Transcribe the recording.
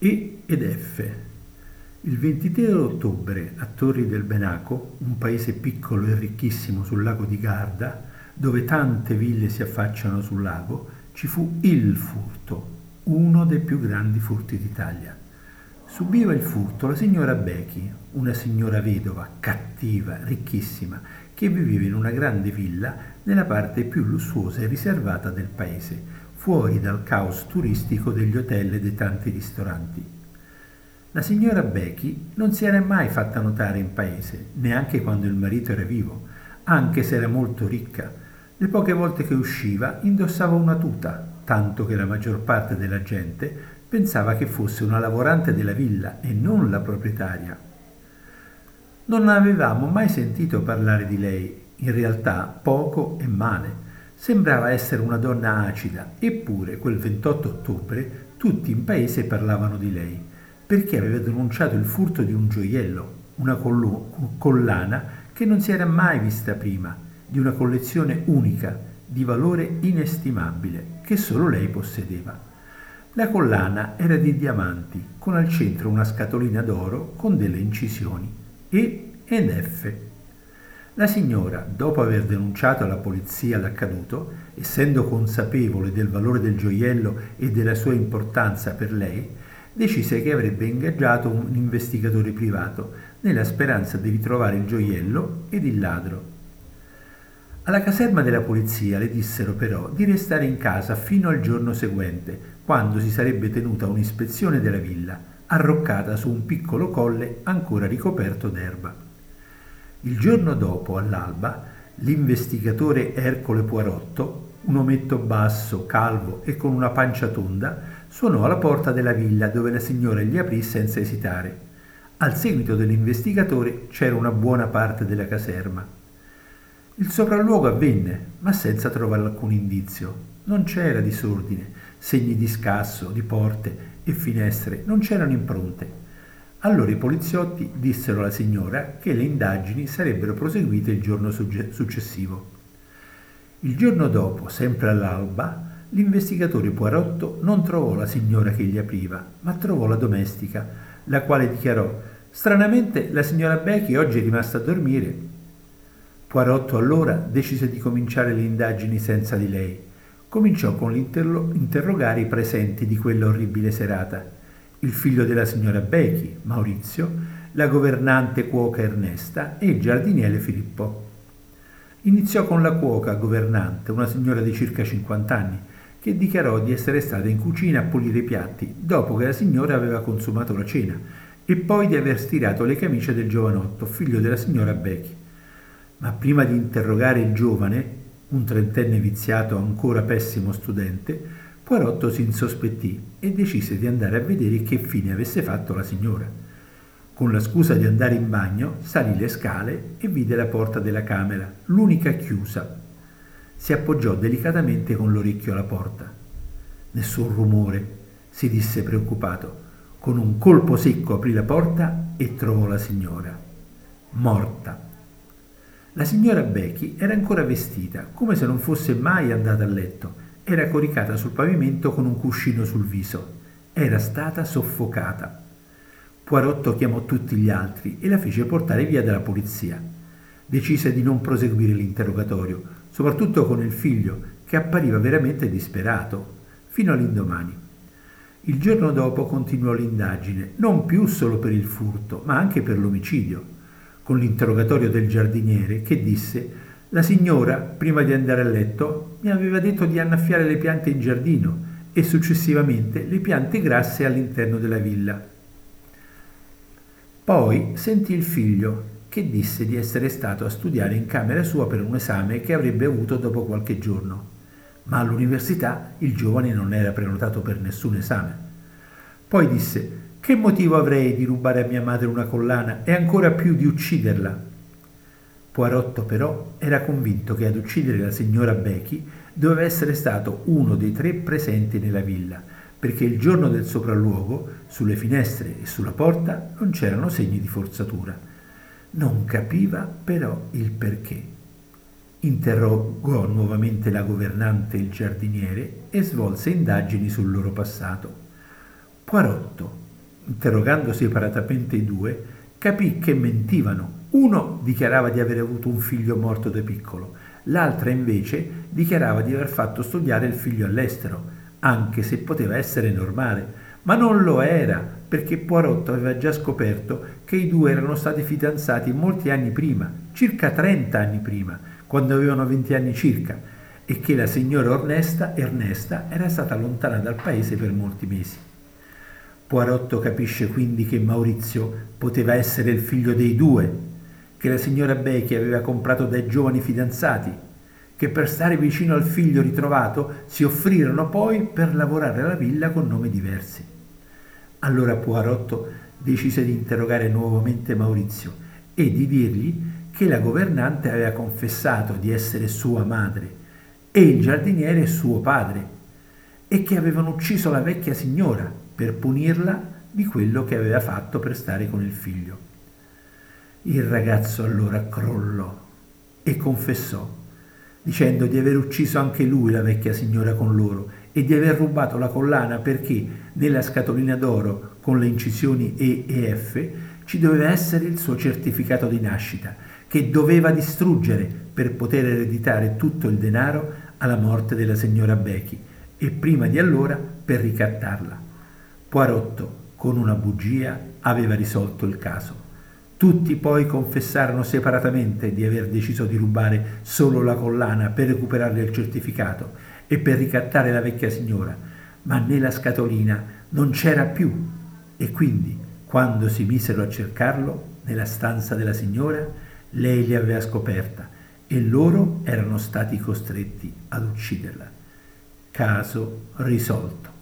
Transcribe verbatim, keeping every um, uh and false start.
E ed F. Il ventitré ottobre a Torri del Benaco, un paese piccolo e ricchissimo sul lago di Garda, dove tante ville si affacciano sul lago, ci fu il furto, uno dei più grandi furti d'Italia. Subiva il furto la signora Bechi, una signora vedova, cattiva, ricchissima, che viveva in una grande villa nella parte più lussuosa e riservata del paese, fuori dal caos turistico degli hotel e dei tanti ristoranti. La signora Bechi non si era mai fatta notare in paese, neanche quando il marito era vivo, anche se era molto ricca. Le poche volte che usciva indossava una tuta, tanto che la maggior parte della gente pensava che fosse una lavorante della villa e non la proprietaria. Non avevamo mai sentito parlare di lei, in realtà poco e male. Sembrava essere una donna acida, eppure quel ventotto ottobre tutti in paese parlavano di lei, perché aveva denunciato il furto di un gioiello, una collo- collana che non si era mai vista prima, di una collezione unica, di valore inestimabile, che solo lei possedeva. La collana era di diamanti, con al centro una scatolina d'oro con delle incisioni, E ed F. La signora, dopo aver denunciato alla polizia l'accaduto, essendo consapevole del valore del gioiello e della sua importanza per lei, decise che avrebbe ingaggiato un investigatore privato nella speranza di ritrovare il gioiello ed il ladro. Alla caserma della polizia le dissero però di restare in casa fino al giorno seguente, quando si sarebbe tenuta un'ispezione della villa, arroccata su un piccolo colle ancora ricoperto d'erba. Il giorno dopo, all'alba, l'investigatore Ercole Poirotto, un ometto basso, calvo e con una pancia tonda, suonò alla porta della villa dove la signora gli aprì senza esitare. Al seguito dell'investigatore c'era una buona parte della caserma. Il sopralluogo avvenne, ma senza trovare alcun indizio. Non c'era disordine, segni di scasso, di porte e finestre, non c'erano impronte. Allora i poliziotti dissero alla signora che le indagini sarebbero proseguite il giorno successivo. Il giorno dopo, sempre all'alba, l'investigatore Poirotto non trovò la signora che gli apriva, ma trovò la domestica, la quale dichiarò: «Stranamente la signora Bechi oggi è rimasta a dormire». Poirotto allora decise di cominciare le indagini senza di lei. Cominciò con l'interrogare i presenti di quella orribile serata: il figlio della signora Bechi, Maurizio, la governante cuoca Ernesta e il giardiniere Filippo. Iniziò con la cuoca governante, una signora di circa cinquanta anni, che dichiarò di essere stata in cucina a pulire i piatti dopo che la signora aveva consumato la cena e poi di aver stirato le camicie del giovanotto, figlio della signora Bechi. Ma prima di interrogare il giovane, un trentenne viziato ancora pessimo studente, Poirotto si insospettì e decise di andare a vedere che fine avesse fatto la signora. Con la scusa di andare in bagno, salì le scale e vide la porta della camera, l'unica chiusa. Si appoggiò delicatamente con l'orecchio alla porta. Nessun rumore, si disse preoccupato. Con un colpo secco aprì la porta e trovò la signora, morta. La signora Bechi era ancora vestita, come se non fosse mai andata a letto. Era coricata sul pavimento con un cuscino sul viso. Era stata soffocata. Poirotto chiamò tutti gli altri e la fece portare via dalla polizia. Decise di non proseguire l'interrogatorio, soprattutto con il figlio, che appariva veramente disperato, fino all'indomani. Il giorno dopo continuò l'indagine, non più solo per il furto, ma anche per l'omicidio, con l'interrogatorio del giardiniere che disse: «La signora, prima di andare a letto, mi aveva detto di annaffiare le piante in giardino e successivamente le piante grasse all'interno della villa». Poi sentì il figlio che disse di essere stato a studiare in camera sua per un esame che avrebbe avuto dopo qualche giorno, ma all'università il giovane non era prenotato per nessun esame. Poi disse: «Che motivo avrei di rubare a mia madre una collana e ancora più di ucciderla?» Poirotto però era convinto che ad uccidere la signora Bechi doveva essere stato uno dei tre presenti nella villa, perché il giorno del sopralluogo sulle finestre e sulla porta non c'erano segni di forzatura. Non capiva però il perché. Interrogò nuovamente la governante e il giardiniere e svolse indagini sul loro passato. Poirotto, interrogando separatamente i due, capì che mentivano. Uno dichiarava di aver avuto un figlio morto da piccolo, l'altra invece dichiarava di aver fatto studiare il figlio all'estero, anche se poteva essere normale. Ma non lo era, perché Poirot aveva già scoperto che i due erano stati fidanzati molti anni prima, circa trenta anni prima, quando avevano venti anni circa, e che la signora Ernesta, Ernesta era stata lontana dal paese per molti mesi. Poirot capisce quindi che Maurizio poteva essere il figlio dei due, che la signora Becky aveva comprato dai giovani fidanzati, che per stare vicino al figlio ritrovato si offrirono poi per lavorare alla villa con nomi diversi. Allora Poirot decise di interrogare nuovamente Maurizio e di dirgli che la governante aveva confessato di essere sua madre e il giardiniere suo padre, e che avevano ucciso la vecchia signora per punirla di quello che aveva fatto per stare con il figlio. Il ragazzo allora crollò e confessò, dicendo di aver ucciso anche lui la vecchia signora con loro e di aver rubato la collana perché nella scatolina d'oro con le incisioni E e F ci doveva essere il suo certificato di nascita, che doveva distruggere per poter ereditare tutto il denaro alla morte della signora Becky e prima di allora per ricattarla. Poirot, con una bugia, aveva risolto il caso. Tutti poi confessarono separatamente di aver deciso di rubare solo la collana per recuperare il certificato e per ricattare la vecchia signora, ma nella scatolina non c'era più e quindi, quando si misero a cercarlo nella stanza della signora, lei li aveva scoperta e loro erano stati costretti ad ucciderla. Caso risolto.